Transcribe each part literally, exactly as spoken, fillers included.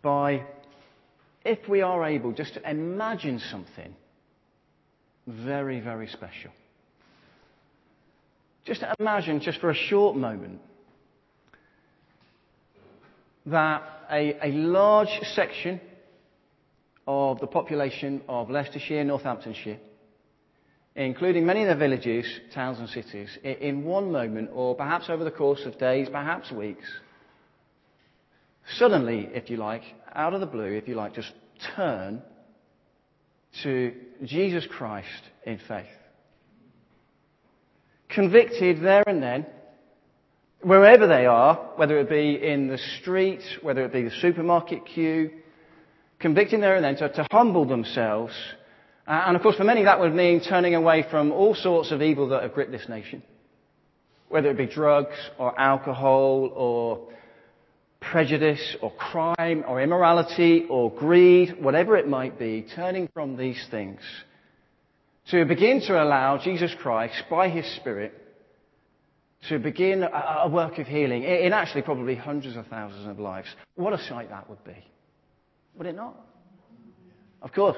by, if we are able, just to imagine something very, very special. Just imagine, just for a short moment, that a, a large section of the population of Leicestershire, Northamptonshire, including many of the villages, towns and cities, in one moment, or perhaps over the course of days, perhaps weeks, suddenly, if you like, out of the blue, if you like, just turn to Jesus Christ in faith. Convicted there and then, wherever they are, whether it be in the street, whether it be the supermarket queue, convicting there and then to, to humble themselves. Uh, and of course, for many, that would mean turning away from all sorts of evil that have gripped this nation. Whether it be drugs or alcohol or prejudice or crime or immorality or greed, whatever it might be, turning from these things to begin to allow Jesus Christ, by His Spirit, to begin a, a work of healing in actually probably hundreds of thousands of lives. What a sight that would be. Would it not? Of course.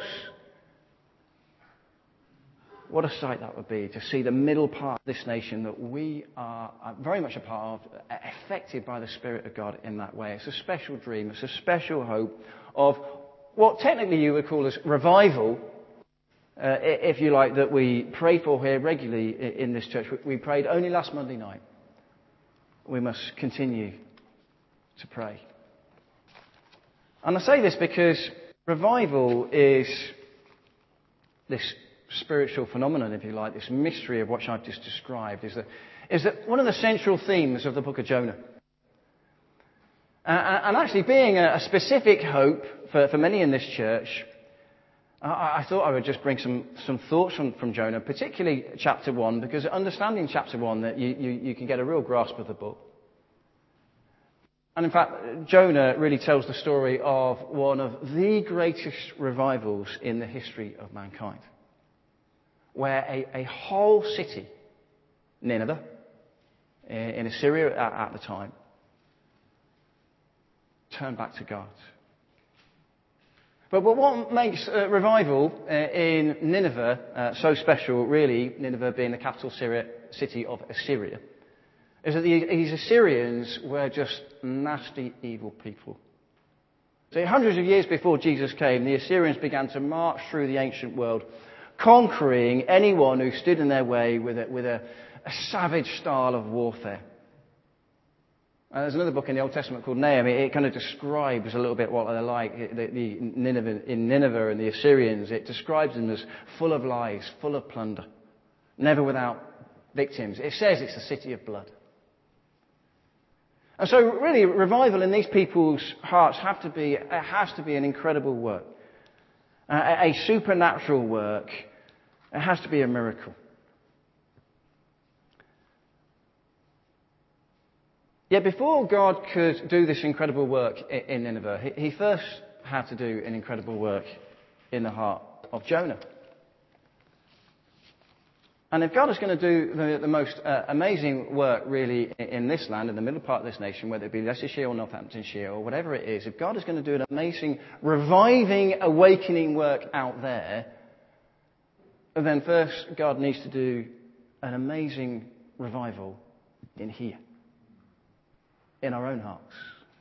What a sight that would be to see the middle part of this nation that we are very much a part of, affected by the Spirit of God in that way. It's a special dream. It's a special hope of what technically you would call as revival, uh, if you like, that we pray for here regularly in this church. We prayed only last Monday night. We must continue to pray. And I say this because revival is this spiritual phenomenon, if you like, this mystery of what I've just described, is that, is that one of the central themes of the book of Jonah. Uh, and actually being a, a specific hope for, for many in this church, I, I thought I would just bring some, some thoughts from, from Jonah, particularly chapter one, because understanding chapter one, that you, you, you can get a real grasp of the book. And in fact, Jonah really tells the story of one of the greatest revivals in the history of mankind, where a, a whole city, Nineveh, in Assyria at, at the time, turned back to God. But, but what makes uh, revival uh, in Nineveh uh, so special, really, Nineveh being the capital Syria, city of Assyria, is that the, these Assyrians were just nasty, evil people. So hundreds of years before Jesus came, the Assyrians began to march through the ancient world, conquering anyone who stood in their way with a, with a, a savage style of warfare. Uh, there's another book in the Old Testament called Nahum. It, it kind of describes a little bit what they're like. It, the, the Nineveh, in Nineveh and the Assyrians, it describes them as full of lies, full of plunder, never without victims. It says it's a city of blood. And so really, revival in these people's hearts have to be, it has to be an incredible work. Uh, a, a supernatural work. It has to be a miracle. Yet before God could do this incredible work in, in Nineveh, he, he first had to do an incredible work in the heart of Jonah. And if God is going to do the, the most uh, amazing work really in, in this land, in the middle part of this nation, whether it be Leicestershire or Northamptonshire or whatever it is, if God is going to do an amazing, reviving, awakening work out there, then first God needs to do an amazing revival in here, in our own hearts.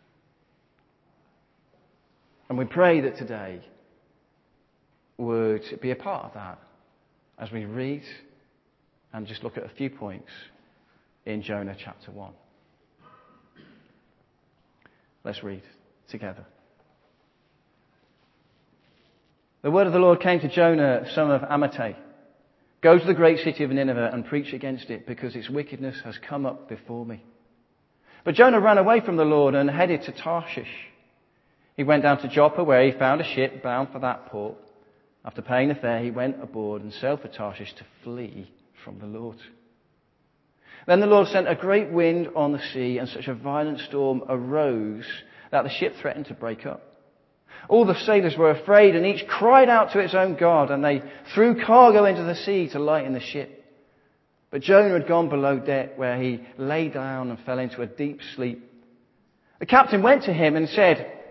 And we pray that today would be a part of that as we read and just look at a few points in Jonah chapter one. Let's read together. The word of the Lord came to Jonah, son of Amittai. Go to the great city of Nineveh and preach against it, because its wickedness has come up before me. But Jonah ran away from the Lord and headed to Tarshish. He went down to Joppa, where he found a ship bound for that port. After paying the fare, he went aboard and sailed for Tarshish to flee from the Lord. Then the Lord sent a great wind on the sea, and such a violent storm arose that the ship threatened to break up. All the sailors were afraid, and each cried out to its own God, and they threw cargo into the sea to lighten the ship. But Jonah had gone below deck, where he lay down and fell into a deep sleep. The captain went to him and said,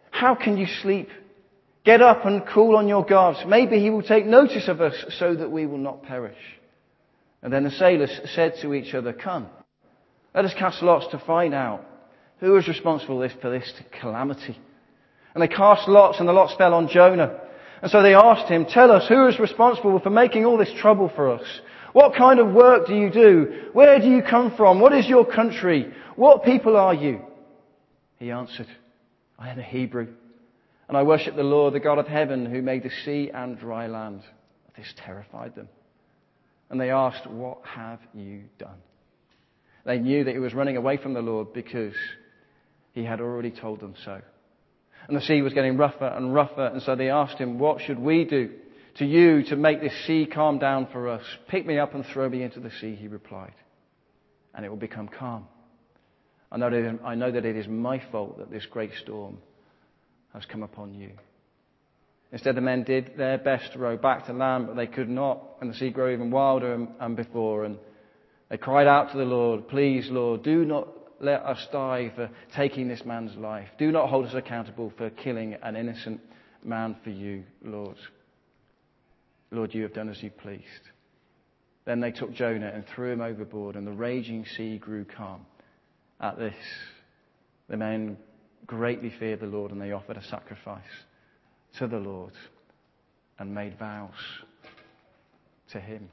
How can you sleep? Get up and call on your God. Maybe he will take notice of us so that we will not perish. And then the sailors said to each other, come, let us cast lots to find out who is responsible for this calamity. And they cast lots, and the lots fell on Jonah. And so they asked him, tell us, who is responsible for making all this trouble for us? What kind of work do you do? Where do you come from? What is your country? What people are you? He answered, I am a Hebrew, and I worship the Lord, the God of heaven, who made the sea and dry land. This terrified them. And they asked, what have you done? They knew that he was running away from the Lord because he had already told them so. And the sea was getting rougher and rougher, and so they asked him, what should we do to you to make this sea calm down for us? Pick me up and throw me into the sea, he replied, and it will become calm. I know that it is, I know that it is my fault that this great storm has come upon you. Instead, the men did their best to row back to land, but they could not, and the sea grew even wilder than before. And they cried out to the Lord, please, Lord, do not let us die for taking this man's life. Do not hold us accountable for killing an innocent man for you, Lord. Lord, you have done as you pleased. Then they took Jonah and threw him overboard, and the raging sea grew calm. At this, the men greatly feared the Lord, and they offered a sacrifice to the Lord and made vows to him.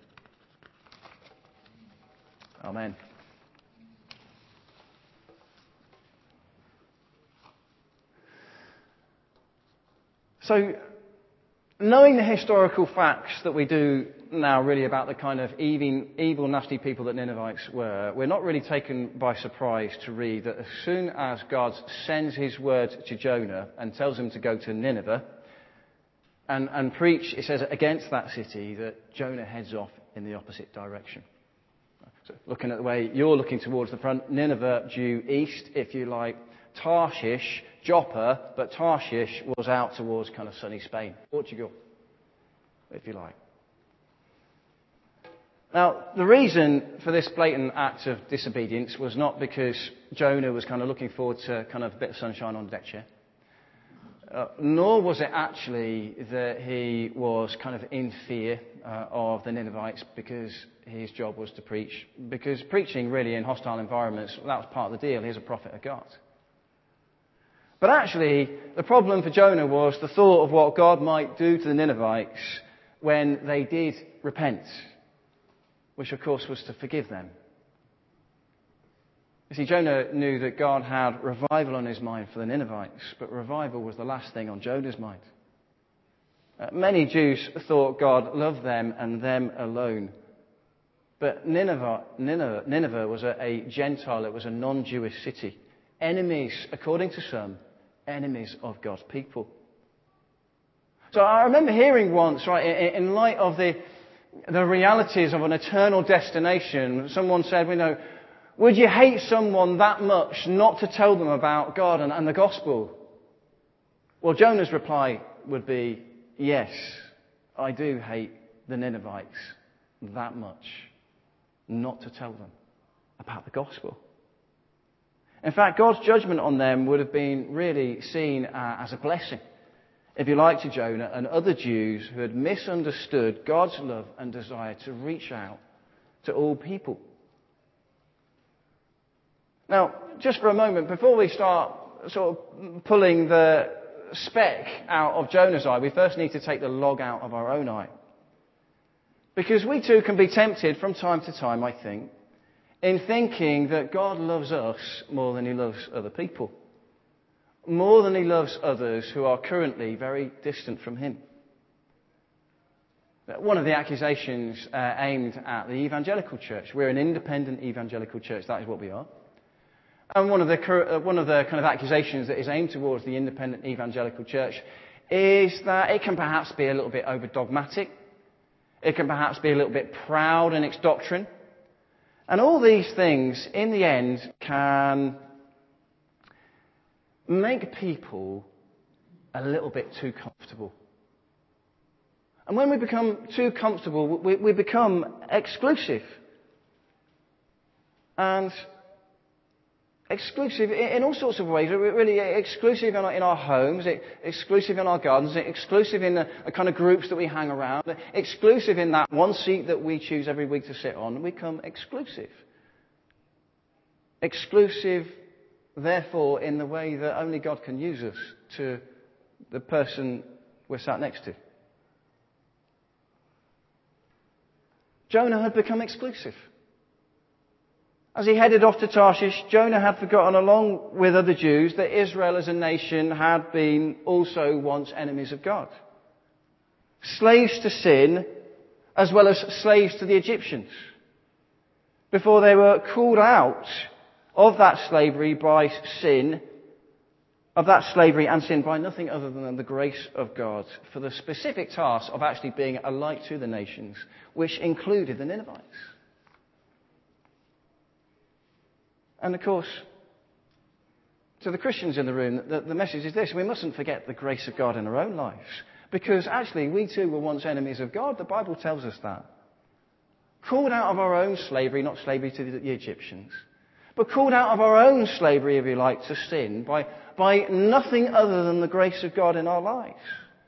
Amen. So, knowing the historical facts that we do now really about the kind of evil, evil, nasty people that Ninevites were, we're not really taken by surprise to read that as soon as God sends his word to Jonah and tells him to go to Nineveh and, and preach, it says, against that city, that Jonah heads off in the opposite direction. So looking at the way you're looking towards the front, Nineveh due east, if you like, Tarshish, Joppa, but Tarshish was out towards kind of sunny Spain, Portugal, if you like. Now, the reason for this blatant act of disobedience was not because Jonah was kind of looking forward to kind of a bit of sunshine on the deck chair, uh, nor was it actually that he was kind of in fear uh, of the Ninevites because his job was to preach. Because preaching really in hostile environments, that was part of the deal. He's a prophet of God. But actually, the problem for Jonah was the thought of what God might do to the Ninevites when they did repent, which of course was to forgive them. You see, Jonah knew that God had revival on his mind for the Ninevites, but revival was the last thing on Jonah's mind. Uh, many Jews thought God loved them and them alone. But Nineveh, Nineveh, Nineveh was a, a Gentile, it was a non-Jewish city. Enemies, according to some, enemies of God's people. So I remember hearing once, right, in, in light of the the realities of an eternal destination, someone said, you know, would you hate someone that much not to tell them about God and, and the gospel? Well, Jonah's reply would be, yes, I do hate the Ninevites that much not to tell them about the gospel. In fact, God's judgment on them would have been really seen uh, as a blessing, if you like, to Jonah and other Jews who had misunderstood God's love and desire to reach out to all people. Now, just for a moment, before we start sort of pulling the speck out of Jonah's eye, we first need to take the log out of our own eye. Because we too can be tempted from time to time, I think, in thinking that God loves us more than he loves other people. More than he loves others who are currently very distant from him. One of the accusations uh, aimed at the evangelical church. We're an independent evangelical church. That is what we are. And one of the uh, one of the kind of accusations that is aimed towards the independent evangelical church is that it can perhaps be a little bit over dogmatic. It can perhaps be a little bit proud in its doctrine. And all these things, in the end, can make people a little bit too comfortable. And when we become too comfortable, we, we become exclusive. And Exclusive in all sorts of ways, really exclusive in our, in our homes, exclusive in our gardens, exclusive in the, the kind of groups that we hang around, exclusive in that one seat that we choose every week to sit on. We become exclusive. Exclusive, therefore, in the way that only God can use us to the person we're sat next to. Jonah had become exclusive. As he headed off to Tarshish, Jonah had forgotten, along with other Jews, that Israel as a nation had been also once enemies of God. Slaves to sin, as well as slaves to the Egyptians. Before they were called out of that slavery by sin, of that slavery and sin by nothing other than the grace of God, for the specific task of actually being a light to the nations, which included the Ninevites. And of course, to the Christians in the room, the, the message is this: we mustn't forget the grace of God in our own lives. Because actually, we too were once enemies of God. The Bible tells us that. Called out of our own slavery, not slavery to the, the Egyptians, but called out of our own slavery, if you like, to sin by, by nothing other than the grace of God in our lives.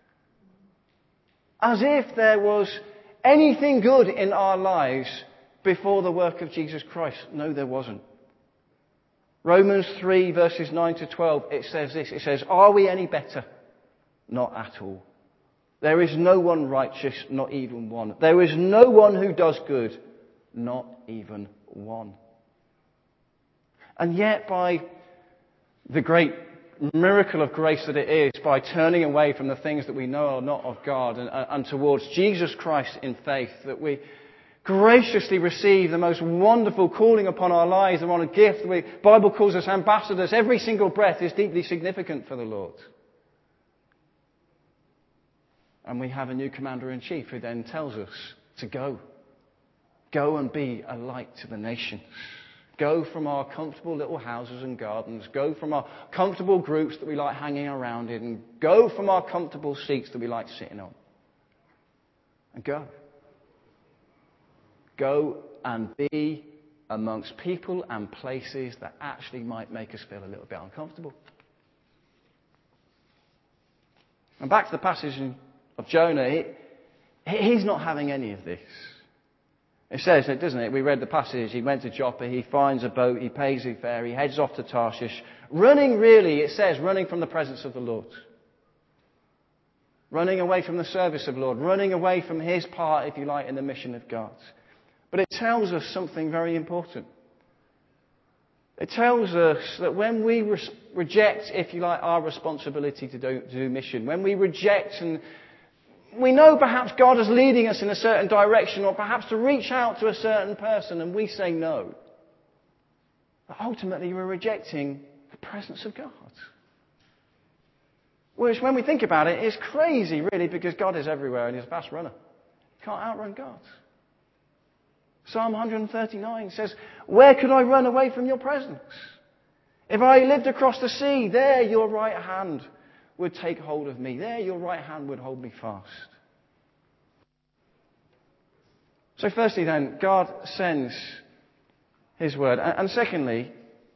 As if there was anything good in our lives before the work of Jesus Christ. No, there wasn't. Romans three, verses nine to twelve, it says this. It says, "Are we any better? Not at all. There is no one righteous, not even one. There is no one who does good, not even one." And yet, by the great miracle of grace that it is, by turning away from the things that we know are not of God and, and towards Jesus Christ in faith, that we graciously receive the most wonderful calling upon our lives, the one a gift. The Bible calls us ambassadors. Every single breath is deeply significant for the Lord. And we have a new commander-in-chief who then tells us to go. Go and be a light to the nations. Go from our comfortable little houses and gardens. Go from our comfortable groups that we like hanging around in. And go from our comfortable seats that we like sitting on. And go. Go and be amongst people and places that actually might make us feel a little bit uncomfortable. And back to the passage of Jonah, he, he's not having any of this. It says it, doesn't it? We read the passage. He went to Joppa, he finds a boat, he pays his fare, he heads off to Tarshish. Running, really, it says, running from the presence of the Lord. Running away from the service of the Lord. Running away from his part, if you like, in the mission of God. But it tells us something very important. It tells us that when we re- reject, if you like, our responsibility to do, to do mission, when we reject, and we know perhaps God is leading us in a certain direction, or perhaps to reach out to a certain person, and we say no, but ultimately we're rejecting the presence of God. Which, when we think about it, is crazy, really, because God is everywhere and he's a fast runner. You can't outrun God. Psalm one thirty-nine says, "Where could I run away from your presence? If I lived across the sea, there your right hand would take hold of me. There your right hand would hold me fast." So firstly then, God sends his word. And secondly,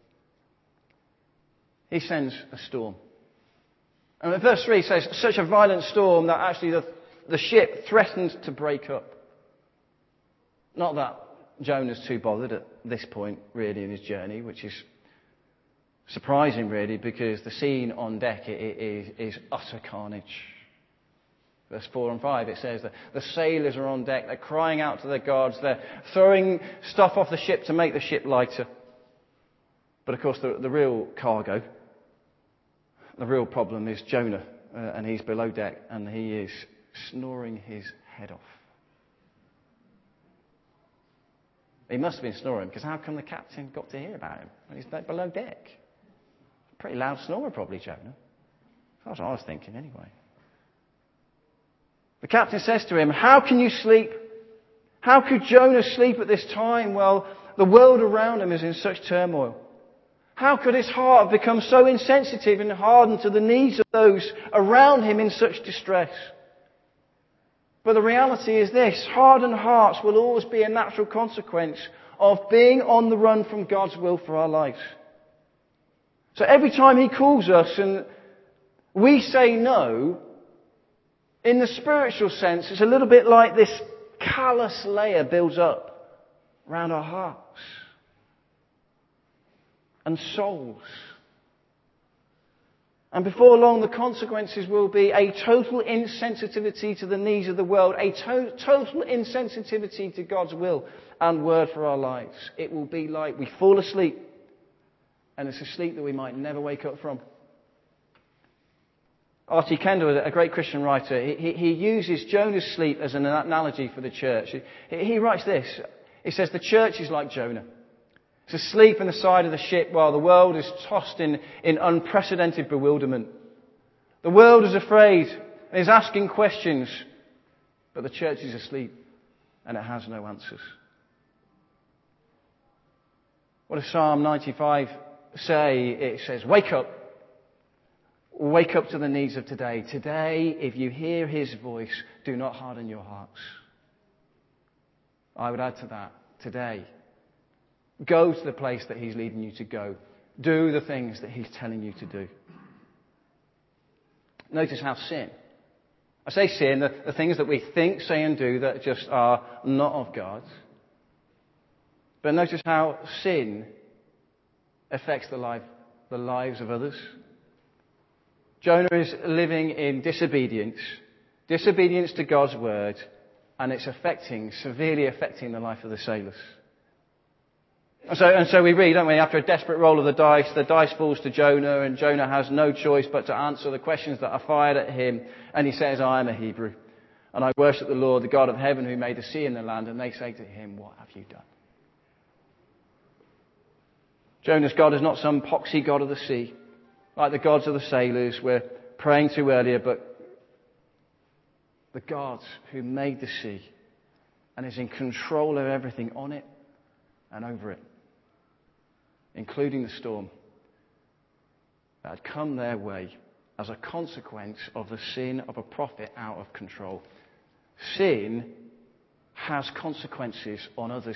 he sends a storm. And in verse three says, such a violent storm that actually the, the ship threatened to break up. Not that Jonah's too bothered at this point, really, in his journey, which is surprising, really, because the scene on deck is, is utter carnage. Verse four and five, it says that the sailors are on deck, they're crying out to their gods, they're throwing stuff off the ship to make the ship lighter. But of course, the, the real cargo, the real problem is Jonah, uh, and he's below deck, and he is snoring his head off. He must have been snoring, because how come the captain got to hear about him when he's below deck? Pretty loud snorer, probably, Jonah. That's what I was thinking, anyway. The captain says to him, "How can you sleep? How could Jonah sleep at this time while the world around him is in such turmoil? How could his heart have become so insensitive and hardened to the needs of those around him in such distress?" But the reality is this: hardened hearts will always be a natural consequence of being on the run from God's will for our lives. So every time he calls us and we say no, in the spiritual sense, it's a little bit like this callous layer builds up around our hearts and souls. And before long, the consequences will be a total insensitivity to the needs of the world, a to- total insensitivity to God's will and word for our lives. It will be like we fall asleep, and it's a sleep that we might never wake up from. R T Kendall, a great Christian writer, he, he uses Jonah's sleep as an analogy for the church. He, he writes this. He says, the church is like Jonah. It's asleep in the side of the ship while the world is tossed in, in unprecedented bewilderment. The world is afraid and is asking questions, but the church is asleep and it has no answers. What does Psalm ninety-five say? It says, wake up. Wake up to the needs of today. Today, if you hear his voice, do not harden your hearts. I would add to that, today, go to the place that he's leading you to go. Do the things that he's telling you to do. Notice how sin. I say sin, the, the things that we think, say and do that just are not of God. But notice how sin affects the life, the lives of others. Jonah is living in disobedience, disobedience to God's word, and it's affecting, severely affecting the life of the sailors. And so, and so we read, don't we, after a desperate roll of the dice, the dice falls to Jonah, and Jonah has no choice but to answer the questions that are fired at him. And he says, I am a Hebrew, and I worship the Lord, the God of heaven, who made the sea and the land. And they say to him, what have you done? Jonah's God is not some poxy god of the sea, like the gods of the sailors we're praying to earlier, but the God who made the sea and is in control of everything on it and over it, including the storm that had come their way as a consequence of the sin of a prophet out of control. Sin has consequences on others.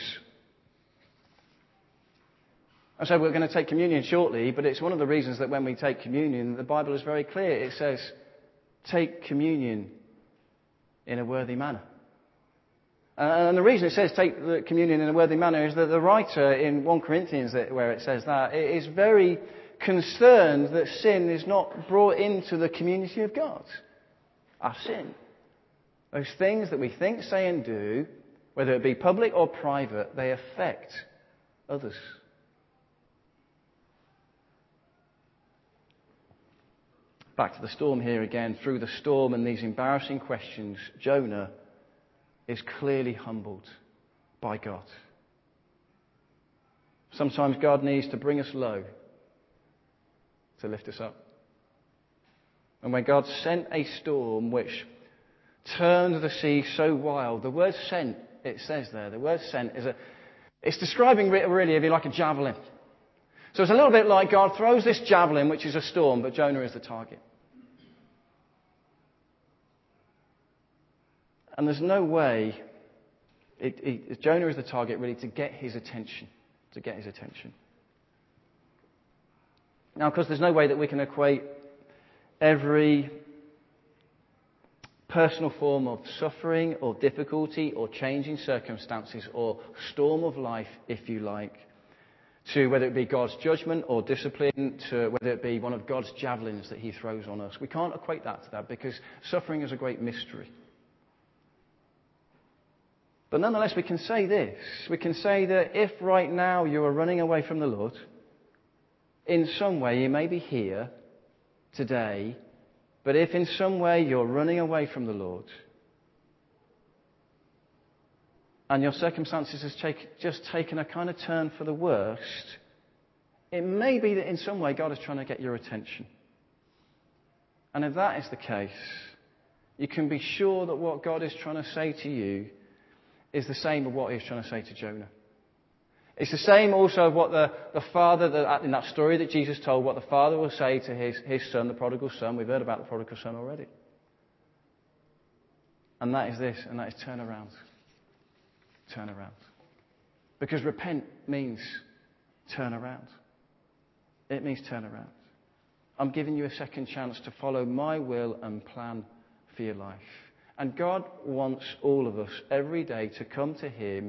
And so we're going to take communion shortly, but it's one of the reasons that when we take communion, the Bible is very clear. It says, take communion in a worthy manner. And the reason it says take the communion in a worthy manner is that the writer in First Corinthians, where it says that, is very concerned that sin is not brought into the community of God. Our sin. Those things that we think, say and do, whether it be public or private, they affect others. Back to the storm here again. Through the storm and these embarrassing questions, Jonah is clearly humbled by God. Sometimes God needs to bring us low to lift us up. And when God sent a storm which turned the sea so wild, the word sent, it says there, the word sent is a, it's describing really, if you like, a javelin. So it's a little bit like God throws this javelin, which is a storm, but Jonah is the target. And there's no way, it, it, Jonah is the target really to get his attention, to get his attention. Now, of course, there's no way that we can equate every personal form of suffering or difficulty or changing circumstances or storm of life, if you like, to whether it be God's judgment or discipline, to whether it be one of God's javelins that he throws on us. We can't equate that to that because suffering is a great mystery. But nonetheless, we can say this. We can say that if right now you are running away from the Lord, in some way you may be here today, but if in some way you're running away from the Lord, and your circumstances has take, just taken a kind of turn for the worst, it may be that in some way God is trying to get your attention. And if that is the case, you can be sure that what God is trying to say to you is the same of what he was trying to say to Jonah. It's the same also of what the, the father, that, in that story that Jesus told, what the father will say to his, his son, the prodigal son. We've heard about the prodigal son already. And that is this, and that is turn around. Turn around. Because repent means turn around. It It means turn around. I'm giving you a second chance to follow my will and plan for your life. And God wants all of us every day to come to Him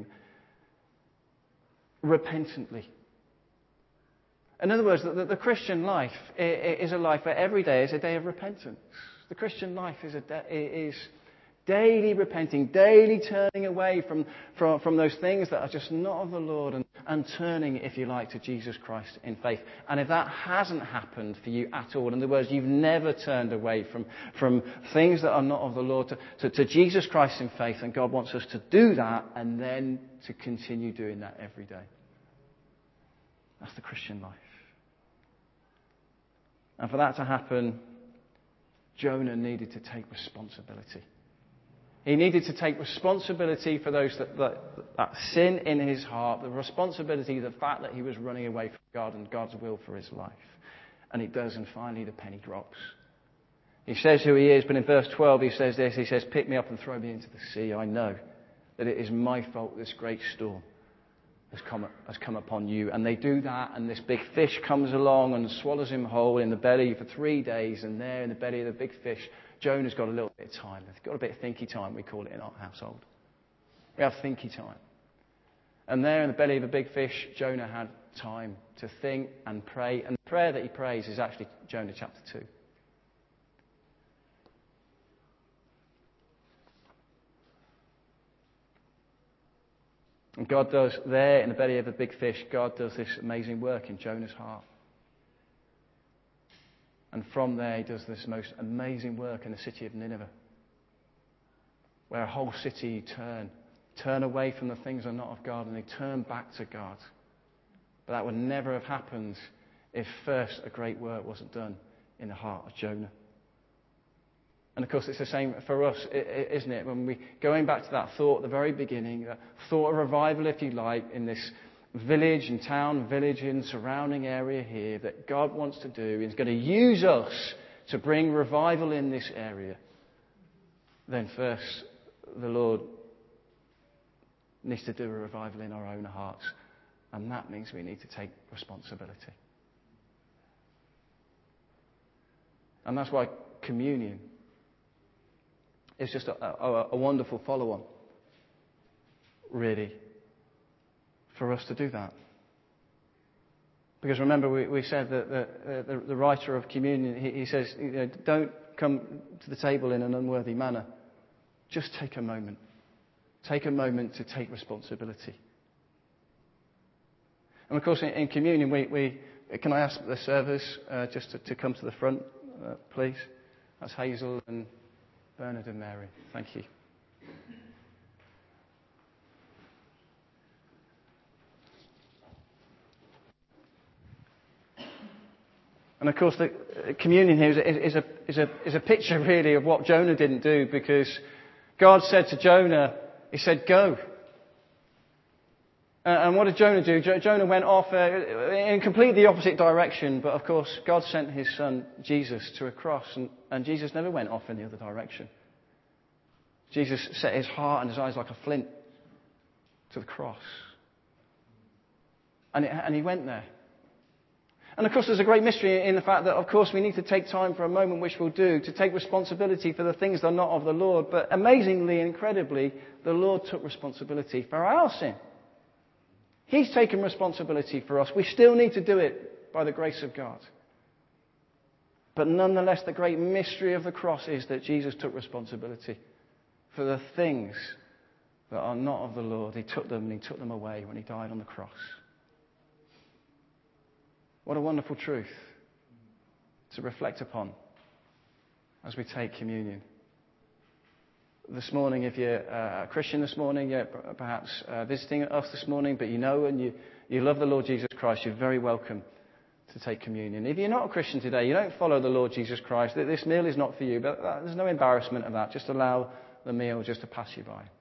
repentantly. In other words, the, the Christian life is a life where every day is a day of repentance. The Christian life is, a de- is daily repenting, daily turning away from, from, from those things that are just not of the Lord and, and turning, if you like, to Jesus Christ in faith. And if that hasn't happened for you at all, in other words, you've never turned away from, from things that are not of the Lord to, to, to Jesus Christ in faith, and God wants us to do that and then to continue doing that every day. That's the Christian life. And for that to happen, Jonah needed to take responsibility. He needed to take responsibility for those that, that, that sin in his heart, the responsibility, the fact that he was running away from God and God's will for his life. And it does, and finally the penny drops. He says who he is, but in verse twelve he says this, he says, "Pick me up and throw me into the sea. I know that it is my fault this great storm has come, has come upon you." And they do that, and this big fish comes along and swallows him whole in the belly for three days. And there in the belly of the big fish, Jonah's got a little bit of time. He's got a bit of thinky time, we call it in our household. We have thinky time. And there in the belly of a big fish, Jonah had time to think and pray. And the prayer that he prays is actually Jonah chapter two. And God does, there in the belly of a big fish, God does this amazing work in Jonah's heart. And from there, He does this most amazing work in the city of Nineveh, where a whole city turn, turn away from the things that are not of God, and they turn back to God. But that would never have happened if first a great work wasn't done in the heart of Jonah. And of course, it's the same for us, isn't it? When we, going back to that thought at the very beginning, that thought of revival, if you like, in this village and town, village and surrounding area here, that God wants to do, He's going to use us to bring revival in this area. Then first, the Lord needs to do a revival in our own hearts. And that means we need to take responsibility. And that's why communion is just a, a, a wonderful follow-on, really, for us to do that. Because remember, we, we said that the, the, the writer of communion, he, he says, you know, don't come to the table in an unworthy manner. Just take a moment. Take a moment to take responsibility. And of course, in, in communion, we, we can I ask the servers uh, just to, to come to the front, uh, please? That's Hazel and Bernard and Mary. Thank you. And of course, the communion here is a, is, a, is, a, is a picture really of what Jonah didn't do, because God said to Jonah, He said, "Go." Uh, and what did Jonah do? Jo- Jonah went off uh, in completely the opposite direction. But of course, God sent His son Jesus to a cross, and, and Jesus never went off in the other direction. Jesus set His heart and His eyes like a flint to the cross. And, it, and He went there. And of course, there's a great mystery in the fact that, of course, we need to take time for a moment, which we'll do, to take responsibility for the things that are not of the Lord. But amazingly, incredibly, the Lord took responsibility for our sin. He's taken responsibility for us. We still need to do it by the grace of God. But nonetheless, the great mystery of the cross is that Jesus took responsibility for the things that are not of the Lord. He took them and He took them away when He died on the cross. What a wonderful truth to reflect upon as we take communion. This morning, if you're a Christian this morning, you're perhaps uh, visiting us this morning, but you know and you, you love the Lord Jesus Christ, you're very welcome to take communion. If you're not a Christian today, you don't follow the Lord Jesus Christ, this meal is not for you, but there's no embarrassment of that. Just allow the meal just to pass you by.